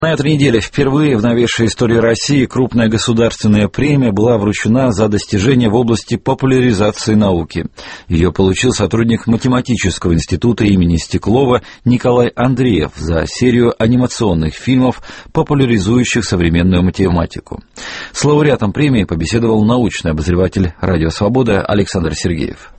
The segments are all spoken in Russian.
На этой неделе впервые в новейшей истории России крупная государственная премия была вручена за достижения в области популяризации науки. Ее получил сотрудник математического института имени Стеклова Николай Андреев за серию анимационных фильмов, популяризующих современную математику. С лауреатом премии побеседовал научный обозреватель «Радио Свобода» Александр Сергеев.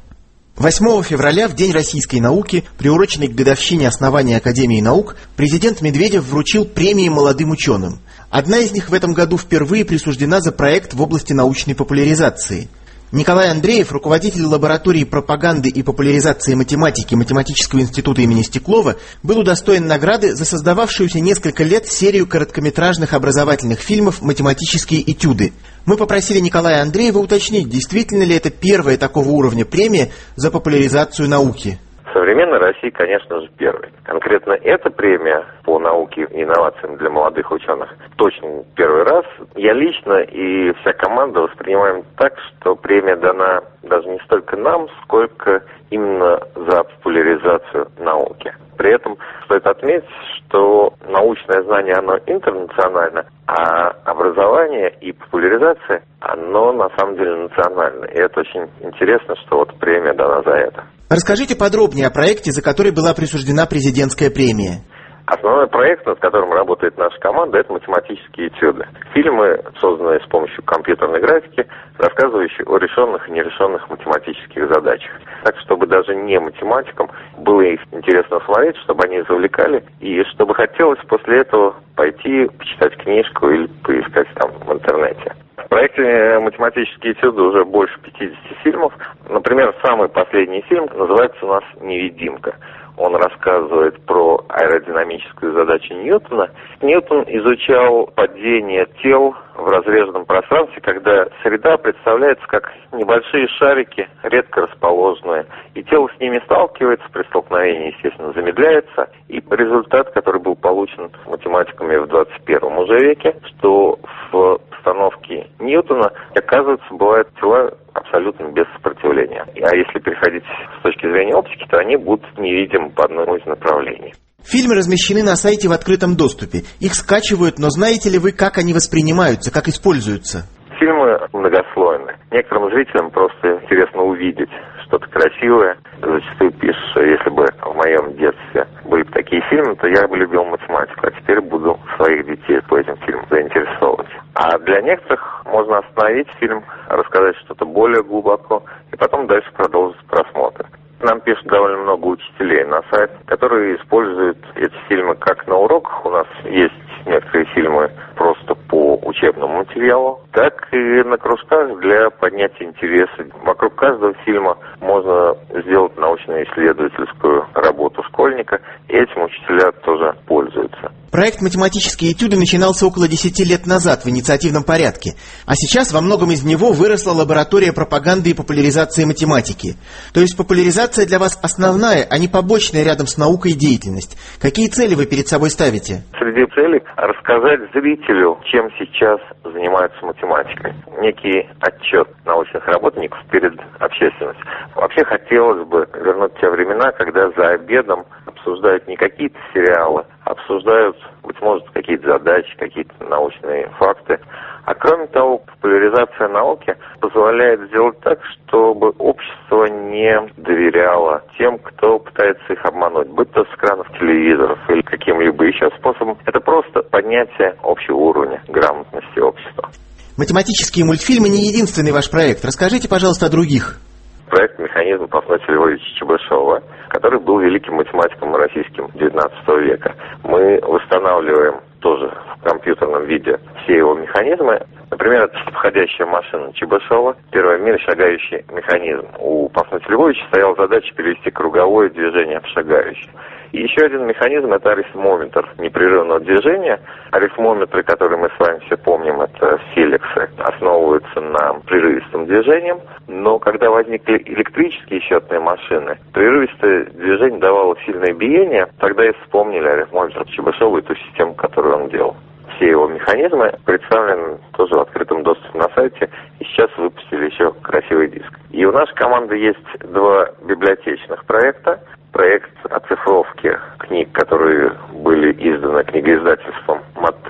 8 февраля, в День российской науки, приуроченный к годовщине основания Академии наук, президент Медведев вручил премии молодым ученым. Одна из них в этом году впервые присуждена за проект в области научной популяризации. Николай Андреев, руководитель лаборатории пропаганды и популяризации математики Математического института имени Стеклова, был удостоен награды за создававшуюся несколько лет серию короткометражных образовательных фильмов «Математические этюды». Мы попросили Николая Андреева уточнить, действительно ли это первая такого уровня премия за популяризацию науки. В современной России, конечно же, первый. Конкретно эта премия по науке и инновациям для молодых ученых точно первый раз. Я лично и вся команда воспринимаем так, что премия дана даже не столько нам, сколько именно за популяризацию науки. При этом стоит отметить, что научное знание, оно интернационально, а образование и популяризация, оно на самом деле национально. И это очень интересно, что вот премия дана за это. Расскажите подробнее о проекте, за который была присуждена президентская премия. Основной проект, над которым работает наша команда, это математические этюды. Фильмы, созданные с помощью компьютерной графики, рассказывающие о решенных и нерешенных математических задачах. Так, чтобы даже не математикам было их интересно смотреть, чтобы они завлекали, и чтобы хотелось после этого пойти почитать книжку или поискать там в интернете. В проекте «Математические этюды» уже больше 50 фильмов. Например, самый последний фильм называется у нас «Невидимка». Он рассказывает про аэродинамическую задачу Ньютона. Ньютон изучал падение тел в разреженном пространстве, когда среда представляется как небольшие шарики, редко расположенные. И тело с ними сталкивается, при столкновении, естественно, замедляется. И результат, который был получен математиками в 21 уже веке, что в постановке Ньютона, оказывается, бывают тела абсолютно без сопротивления. А если переходить с точки зрения оптики, то они будут невидимы по одному из направлений. Фильмы размещены на сайте в открытом доступе. Их скачивают, но знаете ли вы, как они воспринимаются, как используются? Фильмы многослойны. Некоторым зрителям просто интересно увидеть что-то красивое. Зачастую пишут, что если бы в моем детстве были бы такие фильмы, то я бы любил математику, а теперь буду своих детей по этим фильмам заинтересовывать. А для некоторых можно остановить фильм, рассказать что-то более глубоко, и потом дальше продолжить просмотр. Нам пишут довольно много учителей на сайт, которые используют эти фильмы как на уроках. У нас есть некоторые фильмы просто по учебному материалу, так и на кружках для поднятия интереса. Вокруг каждого фильма можно сделать научно-исследовательскую работу школьника, и этим учителя тоже пользуются. Проект «Математические этюды» начинался около 10 лет назад в инициативном порядке, а сейчас во многом из него выросла лаборатория пропаганды и популяризации математики. То есть популяризация для вас основная, а не побочная рядом с наукой деятельность. Какие цели вы перед собой ставите? Среди целей рассказать зрителю, чем сейчас занимаются математикой. Некий отчет научных работников перед общественностью. Вообще хотелось бы вернуть те времена, когда за обедом обсуждают не какие-то сериалы, обсуждают, быть может, какие-то задачи, какие-то научные факты. А кроме того, популяризация науки позволяет сделать так, чтобы общество не доверяло тем, кто пытается их обмануть, будь то с экранов телевизоров или каким-либо еще способом. Это просто поднятие общего уровня грамотности общества. Математические мультфильмы не единственный ваш проект. Расскажите, пожалуйста, о других. Проект «Механизм» Пафнутия Львовича Чебышева, который был великим математиком российским XIX века. Мы восстанавливаем тоже в компьютерном виде все его механизмы. Например, это входящая машина Чебышева, первый в мире шагающий механизм. У Пафнутия Львовича стояла задача перевести круговое движение в шагающее. И еще один механизм – это арифмометр непрерывного движения. Арифмометры, которые мы с вами все помним, это феликсы, основываются на прерывистом движении. Но когда возникли электрические счетные машины, прерывистое движение давало сильное биение. Тогда и вспомнили арифмометр Чебышева и ту систему, которую он делал. Все его механизмы представлены тоже в открытом доступе на сайте. И сейчас выпустили еще красивый диск. И у нашей команды есть два библиотечных проекта. Проект оцифровки книг, которые были изданы книгоиздательством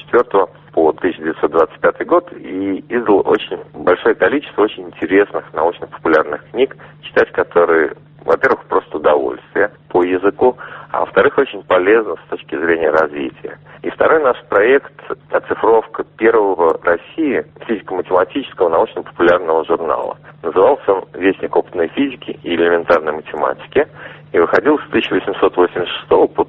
1904 по 1925 год и издал очень большое количество очень интересных научно-популярных книг, читать которые, во-первых, просто удовольствие по языку, а во-вторых, очень полезно с точки зрения развития. И второй наш проект — оцифровка первого в России физико-математического научно-популярного журнала. Назывался он «Вестник опытной физики и элементарной математики» и выходил с 1886 по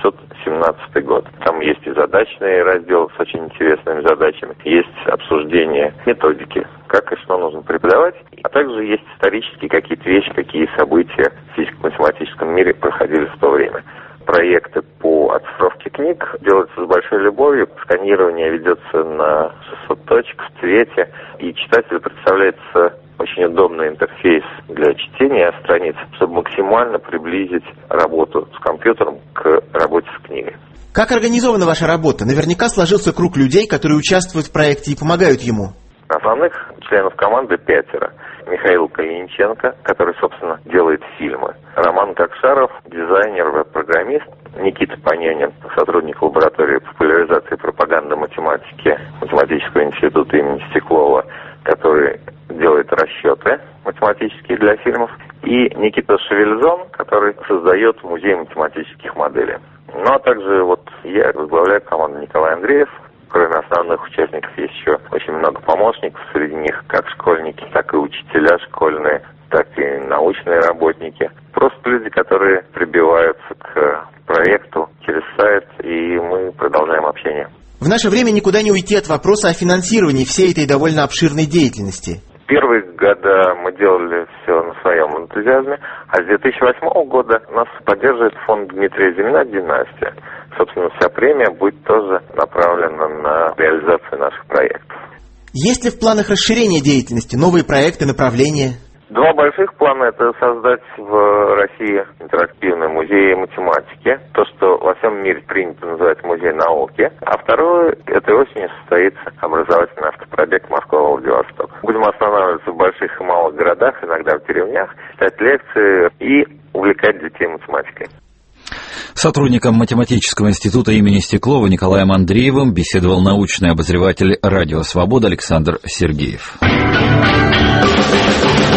1917 год. Там есть и задачный раздел с очень интересными задачами, есть обсуждение методики, как и что нужно преподавать, а также есть исторические какие-то вещи, какие события в физико-математическом мире проходили в то время. Проекты по оцифровке книг делаются с большой любовью, сканирование ведется на 600 точек в цвете, и читателю представляется очень удобный интерфейс для чтения страниц, чтобы максимально приблизить работу с компьютером к работе с книгой. Как организована ваша работа? Наверняка сложился круг людей, которые участвуют в проекте и помогают ему. Основных членов команды 5. Михаил Калиниченко, который, собственно, делает фильмы. Роман Кокшаров, дизайнер, веб-программист. Никита Панянин, сотрудник лаборатории популяризации и пропаганды математики Математического института имени Стеклова, который делает расчеты математические для фильмов. И Никита Шевельзон, который создает музей математических моделей. Ну, а также я возглавляю команду Николай Андреев. Кроме основных участников есть еще очень много помощников, среди них как школьники, так и учителя школьные, так и научные работники. Просто люди, которые прибиваются к проекту через сайт, и мы продолжаем общение. В наше время никуда не уйти от вопроса о финансировании всей этой довольно обширной деятельности. Первые года мы делали все на своем энтузиазме, а с 2008 года нас поддерживает фонд Дмитрия Зимина «Династия». Собственно, вся премия будет тоже направлена на реализацию наших проектов. Есть ли в планах расширения деятельности, новые проекты, направления? Два больших плана — это создать в России интерактивный музей математики, то, что во всем мире принято называть музей науки. А второе — этой осенью состоится образовательный автопробег Москва-Владивосток. Будем останавливаться в больших и малых городах, иногда в деревнях, читать лекции и увлекать детей математикой. Сотрудником Математического института имени Стеклова Николаем Андреевым беседовал научный обозреватель «Радио Свобода» Александр Сергеев.